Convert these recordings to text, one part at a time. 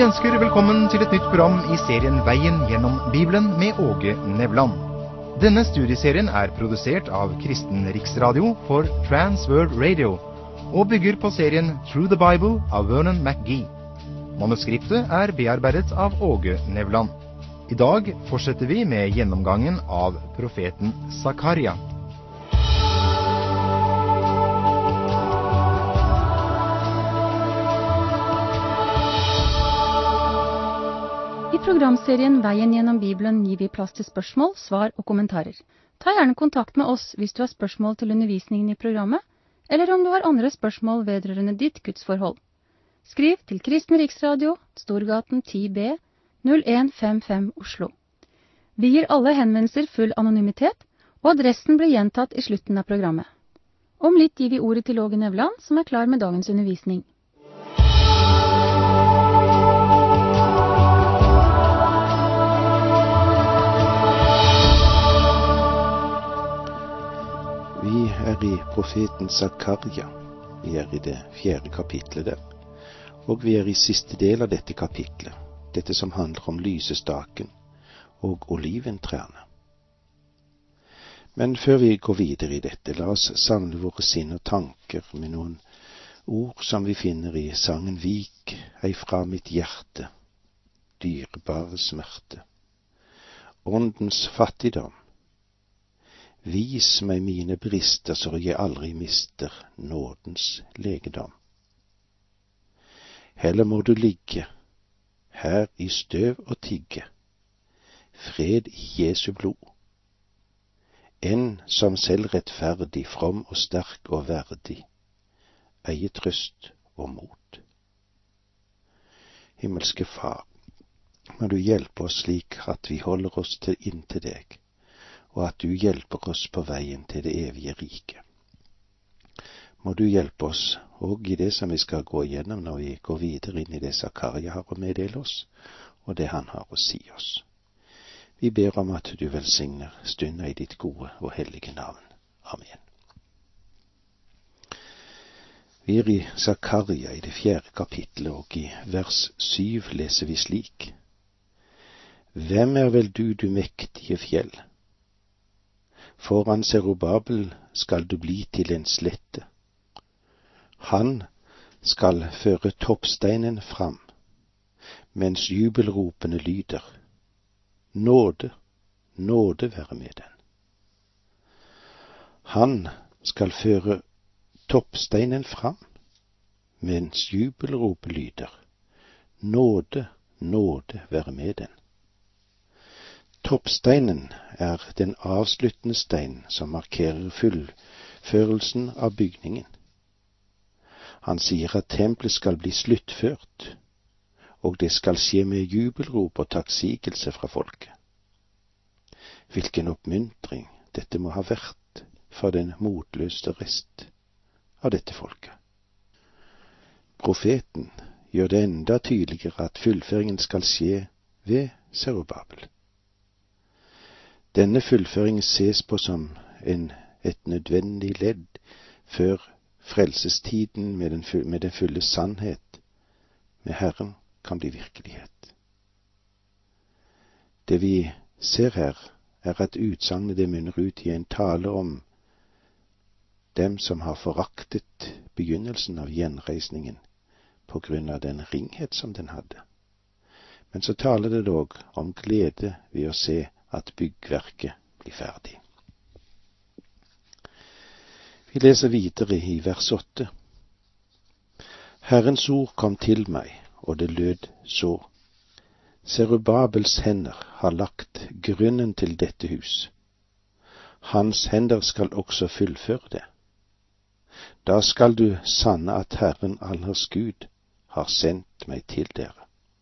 ønsker velkommen til et nytt program i serien Veien gjennom Bibelen med Åge Nevland. Denne studieserien er produsert av Kristen Riksradio for Transworld Radio og bygger på serien Through the Bible av Vernon McGee. Manuskriptet er bearbeidet av Åge Nevland. I dag fortsetter vi med gjennomgangen av profeten Zakaria. I programserien Veien gjennom Bibelen gir vi plass til spørsmål, svar og kommentarer. Ta gjerne kontakt med oss hvis du har spørsmål til undervisningen i programmet, eller om du har andre spørsmål vedrørende ditt gudsforhold. Skriv til Kristen Riksradio, Storgaten 10B, 0155 Oslo. Vi gir alle henvendelser full anonymitet, og adressen blir gjentatt i slutten av programmet. Om litt gir vi ordet til Åge Nevland, som er klar med dagens undervisning. Vi er i profeten Zakaria. Vi er i det 4. kapitlet der. Og vi er i siste del av dette kapitlet. Dette som handler om lysestaken og oliventrærne. Men før vi går videre i dette, la oss samle våre sinn og tanker med noen ord som vi finner i sangen Vik ei fra mitt hjerte, dyrebare smerte. Åndens fattigdom. Vis meg mine brister, så jeg aldri mister nådens legedom. Heller må du ligge her i støv og tigge, fred i Jesu blod, enn som selv rettferdig, from og sterk og verdig, eie trøst og mot. Himmelske Far, må du hjelpe oss slik at vi holder oss inntil deg, og at du hjelper oss på veien til det evige rike. Må du hjelpe oss og i det som vi skal gå igjennom når vi går videre inn i det Zakaria har å meddele oss, og det han har å si oss. Vi ber om at du velsigner stunden i ditt gode og hellige navn. Amen. Vi er i Zakaria i det 4. kapitlet, og i vers 7 leser vi slik. Hvem er vel du mektige fjell? Foran Zerubabel skal du bli til en slette. Han skal føre toppsteinen fram, mens jubelropene lyder. Nåde, nåde være med den. Han skal føre toppsteinen fram, mens jubelropet lyder. Nåde, nåde være med den. Toppsteinen er den avsluttende stein som markerer fullførelsen av bygningen. Han sier at tempelet skal bli sluttført, og det skal skje med jubelrop og takksigelse fra folket. Hvilken oppmuntring dette må ha vært for den motløse rest av dette folket. Profeten gjør det enda tydeligere at fullføringen skal skje ved Zerubabel. Denne fullføringen ses på som et nødvendig ledd før frelsestiden med den fulle sannhet med Herren kan bli virkelighet. Det vi ser her, er at utsagnet det munner ut i en tale om dem som har foraktet begynnelsen av gjenreisningen på grunn av den ringhet som den hadde. Men så taler det dog om glede ved å se at byggverket blir ferdig. Vi leser videre i vers 8. Herrens ord kom til meg, og det lød så. Zerubabels hender har lagt grunnen til dette hus. Hans hender skal også fullføre det. Da skal du sanne at Herren allers Gud har sendt meg til dere.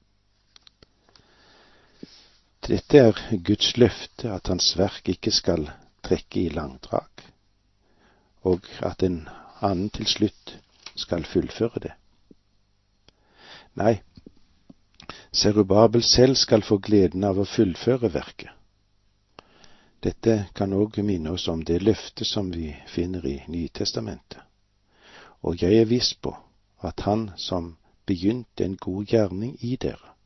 Dette er Guds løfte at hans verk ikke skal trekke i langdrag, og at en annen til slutt skal fullføre det. Nei, Zerubabel selv skal få gleden av å fullføre verket. Dette kan også minne oss om det løfte som vi finner i Nytestamentet. Og jeg er viss på at han som begynte en god gjerning i dere,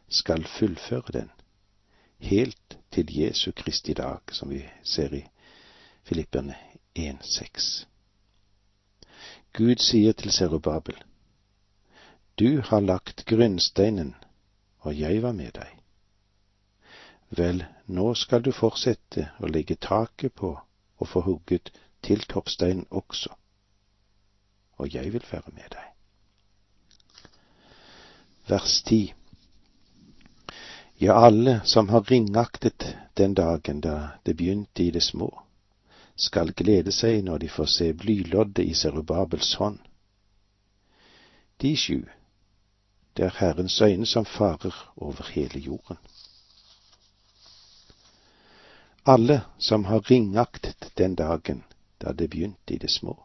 skal fullføre den, helt til Jesu Kristi dag, som vi ser i Filipperne 1,6. Gud sier til Serubabel: Du har lagt grunnsteinen, og jeg var med deg. Vel, nå skal du fortsette å legge taket på og få hugget til toppsteinen også, og jeg vil være med deg. Vers 10. Ja, alle som har ringaktet den dagen da det begynte i det små, skal glede seg når de får se blyloddet i Serubabels hånd. De 7, det er Herrens øyne som farer over hele jorden. Alle som har ringaktet den dagen da det begynte i det små.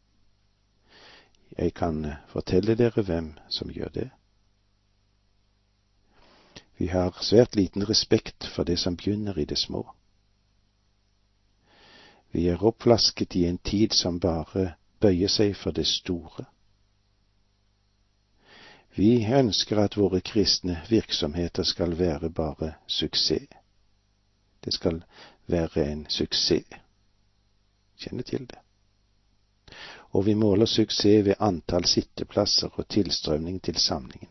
Jeg kan fortelle dere hvem som gjør det. Vi har svært liten respekt for det som begynner i det små. Vi er oppflasket i en tid som bare bøyer seg for det store. Vi ønsker at våre kristne virksomheter skal være bare suksess. Det skal være en suksess. Kjenne til det. Og vi måler suksess ved antall sitteplasser og tilstrømning til samlingene.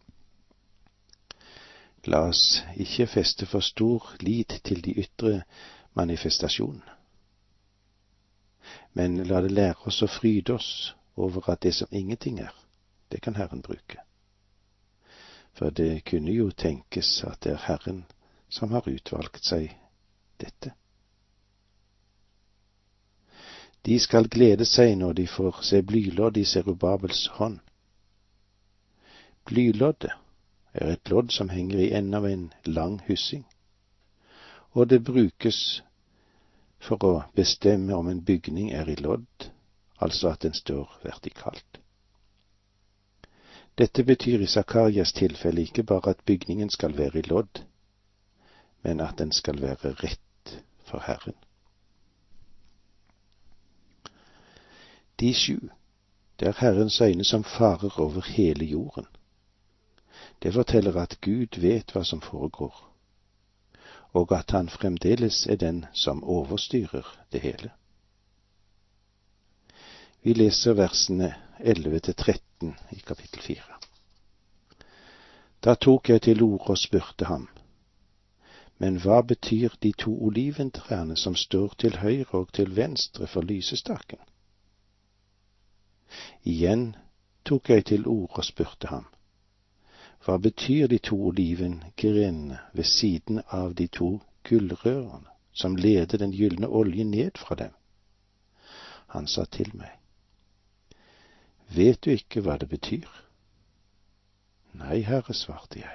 La oss ikke feste for stor lit til de ytre manifestasjonene, men la det lære oss å fryde oss over at det som ingenting er, det kan Herren bruke. For det kunne jo tenkes at det er Herren som har utvalgt seg dette. De skal glede seg når de får se blylodd i Serubabels hånd. Blyloddet er et lodd som henger i enden av en lang hyssing, og det brukes for å bestemme om en bygning er i lodd, altså at den står vertikalt. Dette betyr i Zakarias tilfelle ikke bare at bygningen skal være i lodd, men at den skal være rett for Herren. De 7, det er Herrens øyne som farer over hele jorden. Det forteller at Gud vet hva som foregår, og at han fremdeles er den som overstyrer det hele. Vi leser versene 11-13 i kapittel 4. Da tok jeg til orde og spurte ham: Men hva betyr de 2 oliventrærne som står til høyre og til venstre for lysestaken? Igjen tok jeg til orde og spurte ham: Hva betyr de 2 olivengrenene ved siden av de 2 gullrørene som leder den gyldne oljen ned fra dem? Han sa til meg: Vet du ikke hva det betyr? Nei, Herre, svarte jeg.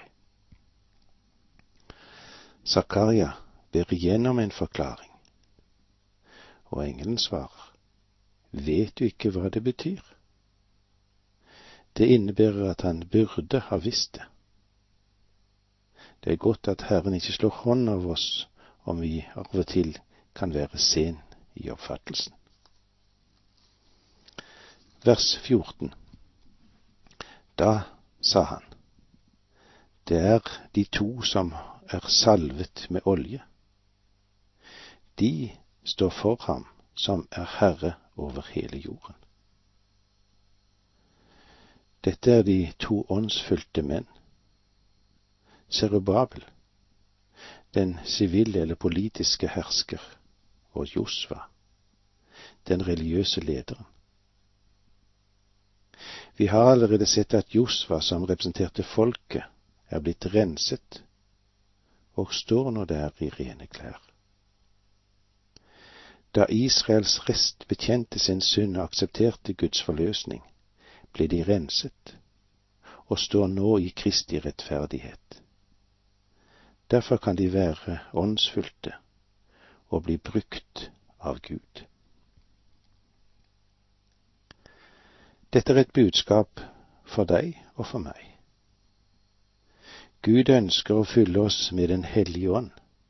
Zakaria ber igjen om en forklaring, og engelen svarer: Vet du ikke hva det betyr? Det innebærer at han burde ha visst det. Det er godt at Herren ikke slår hånd av oss om vi av og til kan være sen i oppfattelsen. Vers 14. Da sa han: Det er de 2 som er salvet med olje. De står for ham som er herre over hele jorden. Dette er de 2 åndsfylte menn. Serubabel, den sivile eller politiske hersker, og Josva, den religiøse lederen. Vi har allerede sett at Josva, som representerte folket, er blitt renset, og står nå der i rene klær. Da Israels rest bekjente sin synd og aksepterte Guds forløsning, ble de renset, og står nå i Kristi rettferdighet. Derfor kan de være åndsfylte og bli brukt av Gud. Dette er et budskap for deg og for meg. Gud ønsker å fylle oss med Den hellige ånd,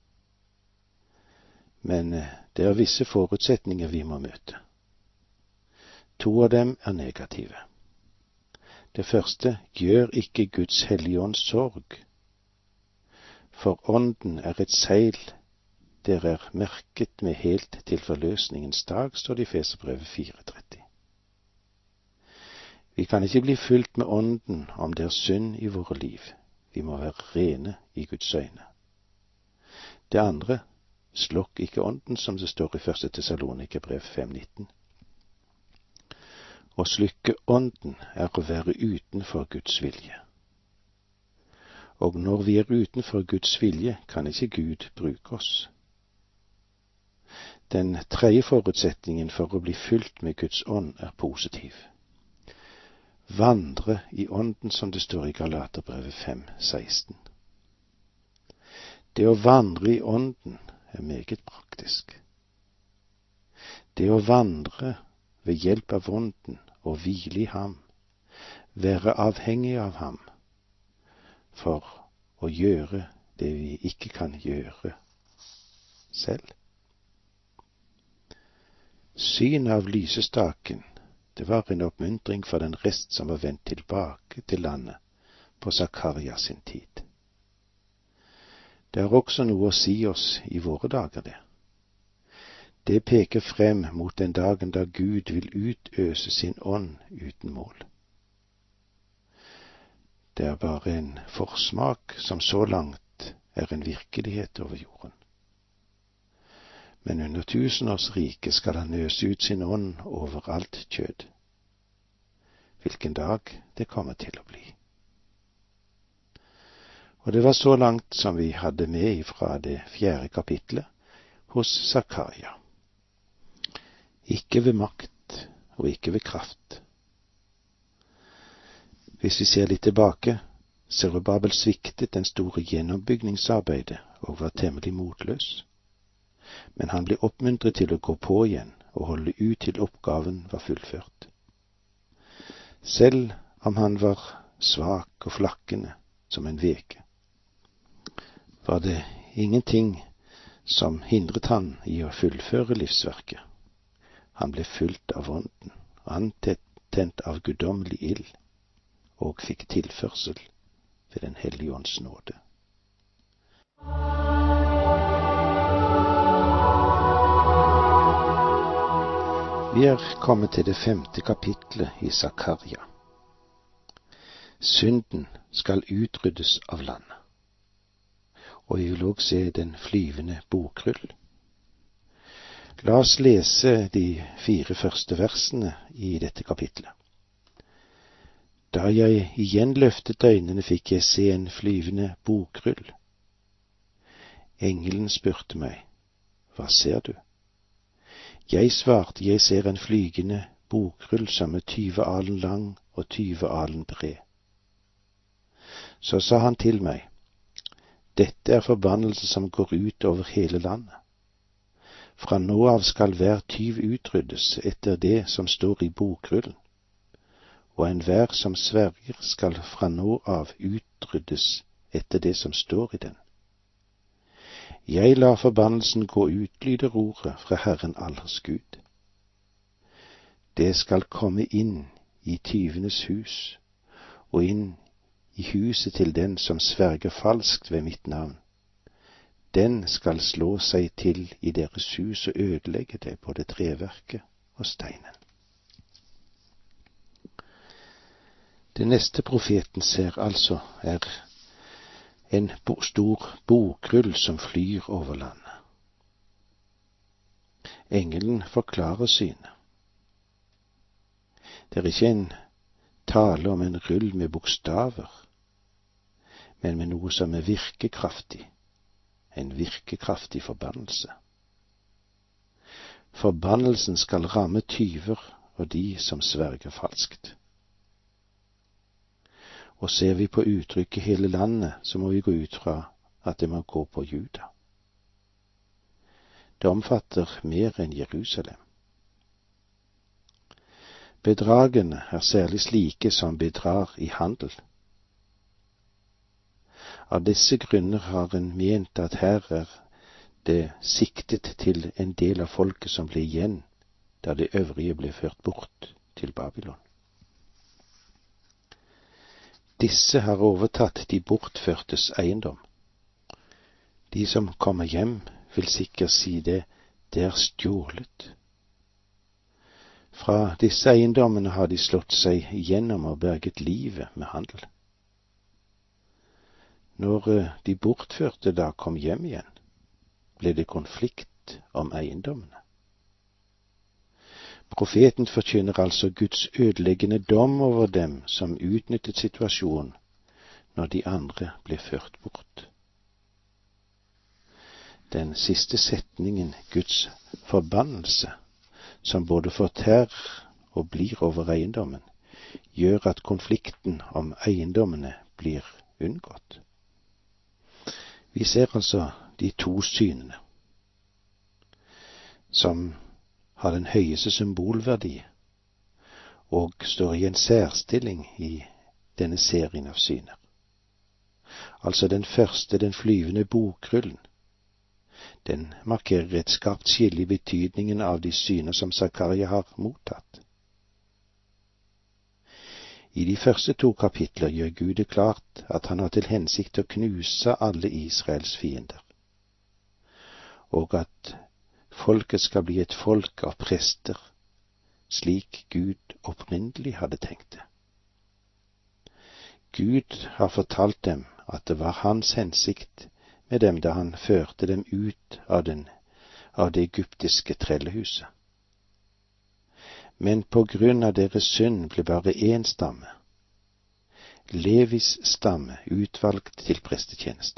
men det er visse forutsetninger vi må møte. 2 av dem er negative. Det første: gjør ikke Guds hellige ånd sorg For ånden er et seil, dere er merket med helt til forløsningens dag, står det i Efeserbrevet 4:30. Vi kan ikke bli fylt med ånden om det er synd i våre liv. Vi må være rene i Guds øyne. Det andre, slokk ikke ånden, som det står i 1. Tessalonikerbrev 5:19. Å slukke ånden er å være utenfor Guds vilje. Og når vi er utenfor Guds vilje, kan ikke Gud bruke oss. Den tredje forutsetningen for å bli fylt med Guds ånd er positiv. Vandre i ånden, som det står i Galaterbrevet 5:16. Det å vandre i ånden er meget praktisk. Det å vandre ved hjelp av ånden og hvile i ham, være avhengig av ham, for å gjøre det vi ikke kan gjøre selv. Syn av lysestaken, det var en oppmuntring for den rest som var vendt tilbake til landet på Zakaria sin tid. Det har også noe å si oss i våre dager, det. Det peker frem mot den dagen da Gud vil utøse sin ånd uten mål. Det er bare en forsmak som så langt er en virkelighet over jorden. Men under tusenårsriket skal han øse ut sin ånd over alt kjød. Hvilken dag det kommer til å bli. Og det var så langt som vi hadde med fra det 4. kapitlet hos Zakaria. Ikke ved makt og ikke ved kraft. Hvis vi ser litt tilbake, Zerubabel sviktet den store gjenoppbygningsarbeidet og var temmelig motløs. Men han ble oppmuntret til å gå på igjen og holde ut til oppgaven var fullført. Selv om han var svak og flakkende som en veke, var det ingenting som hindret han i å fullføre livsverket. Han ble fylt av ånden, antent av guddommelig ild, og fikk tilførsel ved Den hellige ånds nåde. Vi er kommet til det 5. kapitlet i Zakaria. Synden skal utryddes av landet. Og vi vil også se den flyvende bokrull. La oss lese de 4 første versene i dette kapitlet. Da jeg igjen løftet øynene, fikk jeg se en flyvende bokrull. Engelen spurte meg, hva ser du? Jeg svarte, jeg ser en flygende bokrull som er 20 alen lang og 20 alen bred. Så sa han til meg, dette er forbannelse som går ut over hele landet. Fra nå av skal hver tyv utryddes etter det som står i bokrullen, og enhver som sverger skal fra nå av utryddes etter det som står i den. Jeg lar forbannelsen gå ut, lyder ordet fra Herren allers Gud. Det skal komme inn i tyvenes hus, og inn i huset til den som sverger falskt ved mitt navn. Den skal slå seg til i deres hus og ødelegge det, både treverket og steinen. Det neste profeten ser altså er en stor bokrull som flyr over landet. Engelen forklarer synet. Det er ikke en tale om en rull med bokstaver, men med noe som er virkekraftig, en virkekraftig forbannelse. Forbannelsen skal ramme tyver og de som sverger falskt. Og ser vi på uttrykket hele landet, så må vi gå ut fra at det må gå på Juda. Det omfatter mer enn Jerusalem. Bedragene er særlig slike som bedrar i handel. Av disse grunner har en ment at her er det siktet til en del av folket som ble igjen, da det øvrige ble ført bort til Babylon. Disse har overtatt de bortførtes eiendom. De som kommer hjem, vil sikkert si det er stjålet. Fra disse eiendommene har de slått seg igjennom og berget livet med handel. Når de bortførte da kom hjem igjen, ble det konflikt om eiendommene. Profeten forkynner altså Guds ødeleggende dom over dem som utnyttet situasjonen når de andre ble ført bort. Den siste setningen, Guds forbannelse, som både fortærer og blir over eiendommen, gjør at konflikten om eiendommene blir unngått. Vi ser altså de to synene, som har den høyeste symbolverdi og står i en særstilling i denne serien av syner. Altså den første, den flyvende bokrullen. Den markerer et skarpt skille i betydningen av de syner som Zakaria har mottatt. I de første to kapitler gjør Gud det klart at han har til hensikt å knuse alle Israels fiender, og at folket skal bli et folk av prester, slik Gud opprinnelig hadde tenkt det. Gud har fortalt dem at det var hans hensikt med dem da han førte dem ut av det egyptiske trellehuset. Men på grunn av deres synd ble bare én stamme, Levis stamme, utvalgt til prestetjeneste.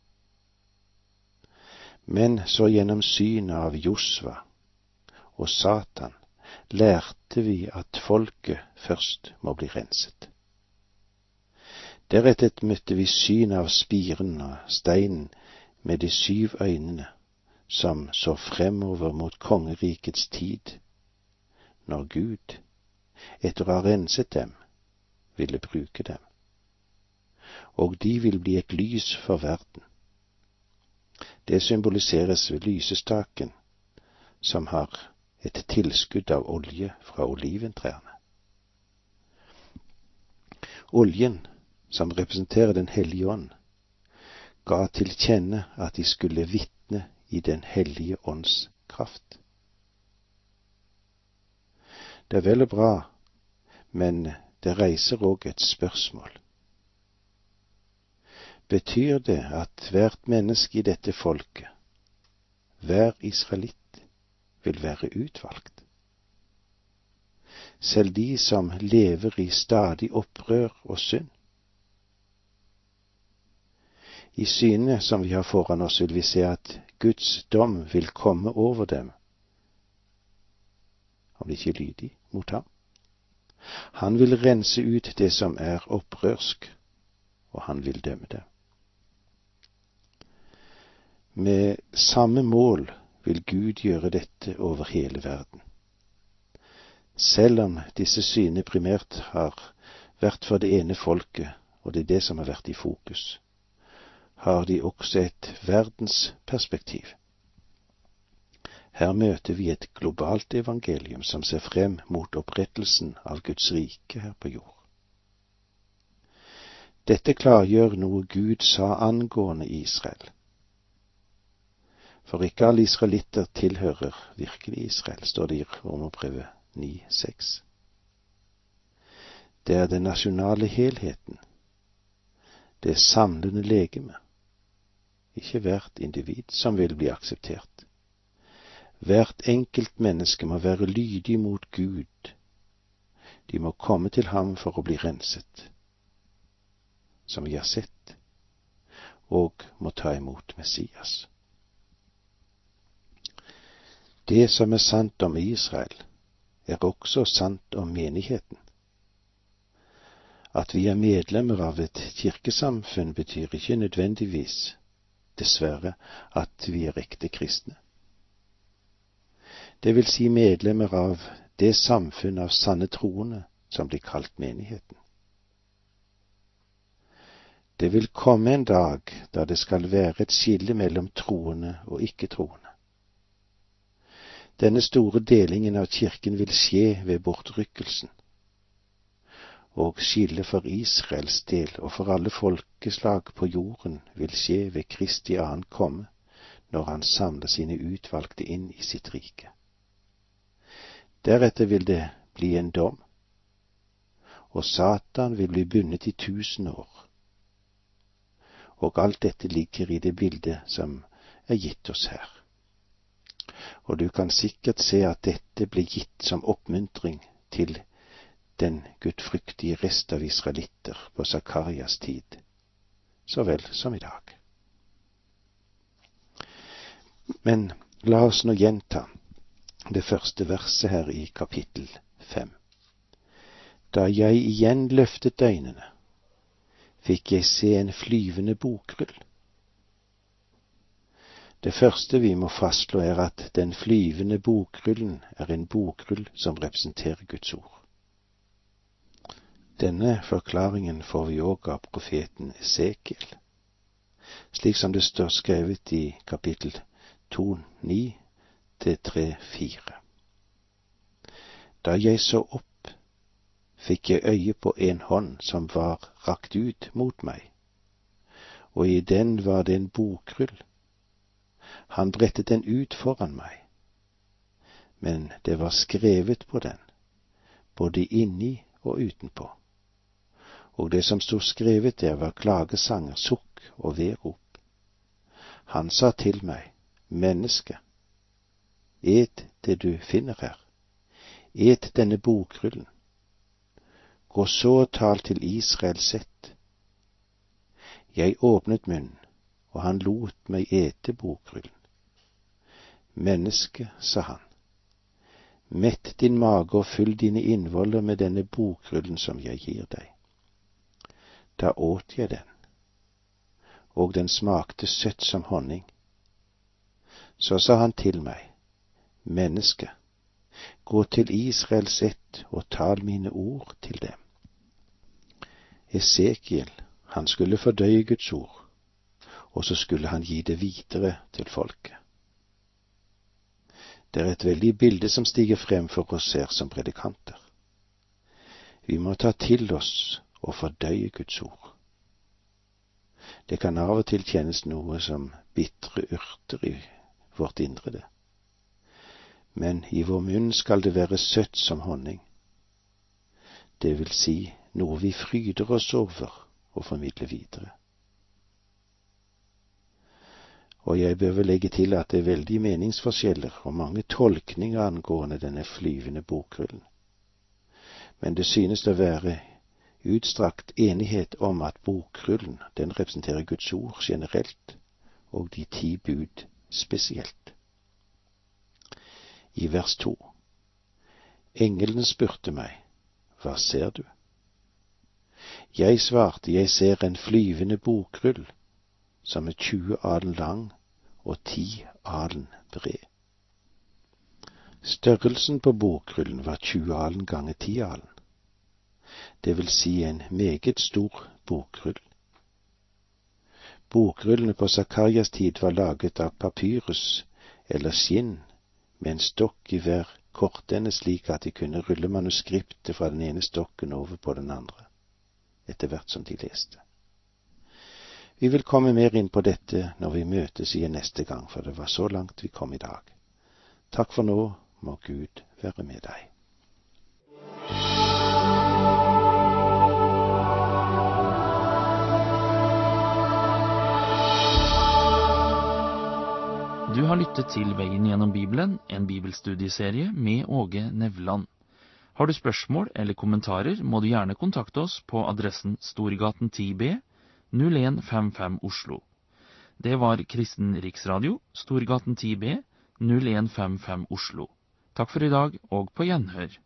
Men så gjennom synet av Josva og Satan lærte vi at folket først må bli renset. Deretter møtte vi synet av spiren og steinen med de 7 øynene, som så fremover mot kongerikets tid, når Gud, etter å ha renset dem, ville bruke dem. Og de vil bli et lys for verden. Det symboliseres ved lysestaken, som har et tilskudd av olje fra oliventrærne. Oljen, som representerer Den hellige ånd, ga til kjenne at de skulle vitne i Den hellige ånds kraft. Det er vel og bra, men det reiser òg et spørsmål. Betyr det at hvert menneske i dette folket, hver israelitt, vil være utvalgt? Selv de som lever i stadig opprør og synd? I synet som vi har foran oss, vil vi se at Guds dom vil komme over dem, om de ikke er lydige mot ham. Han vil rense ut det som er opprørsk, og han vil dømme det. Med samme mål vil Gud gjøre dette over hele verden. Selv om disse synene primært har vært for det ene folket, og det er det som har vært i fokus, har de også et verdensperspektiv. Her møter vi et globalt evangelium som ser frem mot opprettelsen av Guds rike her på jord. Dette klargjør noe Gud sa angående Israel. For ikke alle israelitter tilhører virkelig Israel, står det i Romerbrevet 9,6. Det er den nasjonale helheten, det samlende legeme, ikke hvert individ som vil bli akseptert. Hvert enkelt menneske må være lydig mot Gud. De må komme til ham for å bli renset, som vi har sett, og må ta imot Messias. Det som er sant om Israel, er også sant om menigheten. At vi er medlemmer av et kirkesamfunn betyr ikke nødvendigvis, dessverre, at vi er ekte kristne. Det vil si medlemmer av det samfunn av sanne troende som blir kalt menigheten. Det vil komme en dag da det skal være et skille mellom troende og ikke-troende. Denne store delingen av kirken vil skje ved bortrykkelsen. og skille for Israels del og for alle folkeslag på jorden vil skje ved Kristi ankomme, når han samler sine utvalgte inn i sitt rike. Deretter vil det bli en dom, og Satan vil bli bundet i 1000 år. Og alt dette ligger i det bildet som er gitt oss her. Og du kan sikkert se at dette ble gitt som oppmuntring til den gudfryktige rest av israelitter på Zakarias tid, så vel som i dag. Men la oss nå gjenta det første verset her i kapittel 5. Da jeg igjen løftet øynene, fikk jeg se en flyvende bokrull. Det første vi må fastslå er at den flyvende bokrullen er en bokrull som representerer Guds ord. Denne forklaringen får vi også av profeten Esekiel, slik som det står skrevet i kapittel 2:9-3:4. Da jeg så opp, fikk jeg øye på en hånd som var rakt ut mot meg, og i den var det en bokrull. Han brettet den ut foran meg, men det var skrevet på den, både inni og utenpå. Og det som stod skrevet der var klagesanger, sukk og vedrop. Han sa til meg, menneske, et det du finner her, et denne bokrullen. Gå så og tal til Israel sett. Jeg åpnet munnen, og han lot meg ete bokrullen. Menneske, sa han, mett din mage og fyll dine innvoller med denne bokrullen som jeg gir deg. Da åt jeg den, og den smakte søtt som honning. Så sa han til meg, menneske, gå til Israels ett og tal mine ord til dem. Esekiel, han skulle fordøye Guds ord, og så skulle han gi det videre til folket. Det er et veldig bilde som stiger frem for oss her som predikanter. Vi må ta til oss og fordøye Guds ord. Det kan av og til kjennes noe som bitre urter i vårt indre det. Men i vår munn skal det være søtt som honning. Det vil si noe vi fryder oss over og formidler videre. Og jeg bør vel legge til at det er veldig meningsforskjeller og mange tolkninger angående denne flyvende bokrullen. Men det synes å være utstrakt enighet om at bokrullen, den representerer Guds ord generelt, og de 10 bud spesielt. I vers 2. Engelen spurte meg, hva ser du? Jeg svarte, jeg ser en flyvende bokrull, som er 20 alen lang og 10 alen bred. Størrelsen på bokrullen var 20 alen ganger 10 alen. Det vil si en meget stor bokrull. Bokrullene på Zakarias tid var laget av papyrus eller skinn, med en stokk i hver kortende slik at de kunne rulle manuskriptet fra den ene stokken over på den andre, etter hvert som de leste. Vi vil komme mer inn på dette når vi møtes igjen neste gang, for det var så langt vi kom i dag. Takk for nå, må Gud være med deg. Du har lyttet til Veien gjennom Bibelen, en bibelstudieserie med Åge Nevland. Har du spørsmål eller kommentarer, må du gjerne kontakte oss på adressen Storgaten 10B, 0155 Oslo. Det var Kristen Riksradio, Storgaten 10B, 0155 Oslo. Takk for i dag, og på gjenhør.